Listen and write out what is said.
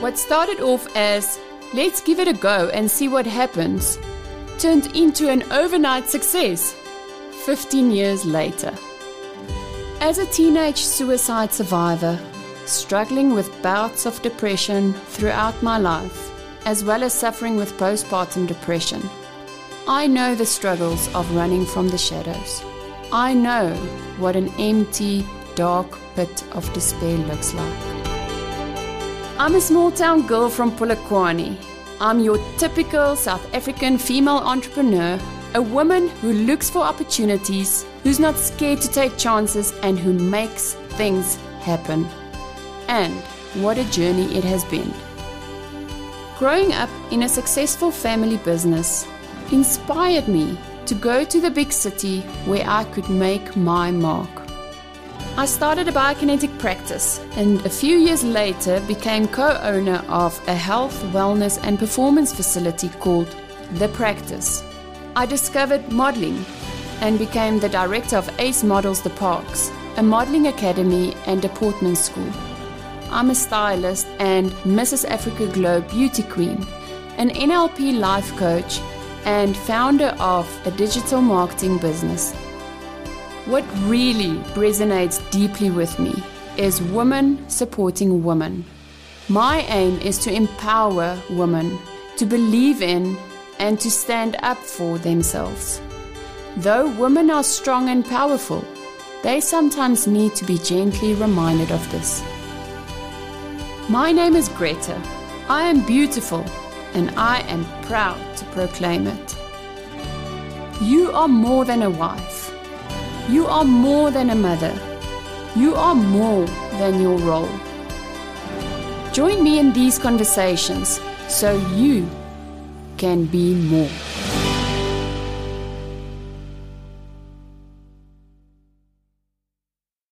What started off as, let's give it a go and see what happens, turned into an overnight success 15 years later. As a teenage suicide survivor, struggling with bouts of depression throughout my life, as well as suffering with postpartum depression, I know the struggles of running from the shadows. I know what an empty, dark pit of despair looks like. I'm a small-town girl from Polokwane. I'm your typical South African female entrepreneur, a woman who looks for opportunities, who's not scared to take chances, and who makes things happen. And what a journey it has been. Growing up in a successful family business inspired me to go to the big city where I could make my mark. I started a biokinetic practice and a few years later became co-owner of a health, wellness and performance facility called The Practice. I discovered modeling and became the director of Ace Models The Parks, a modeling academy and deportment school. I'm a stylist and Mrs. Africa Globe Beauty Queen, an NLP life coach and founder of a digital marketing business. What really resonates deeply with me is women supporting women. My aim is to empower women to believe in and to stand up for themselves. Though women are strong and powerful, they sometimes need to be gently reminded of this. My name is Greta. I am beautiful and I am proud to proclaim it. You are more than a wife. You are more than a mother. You are more than your role. Join me in these conversations so you can be more.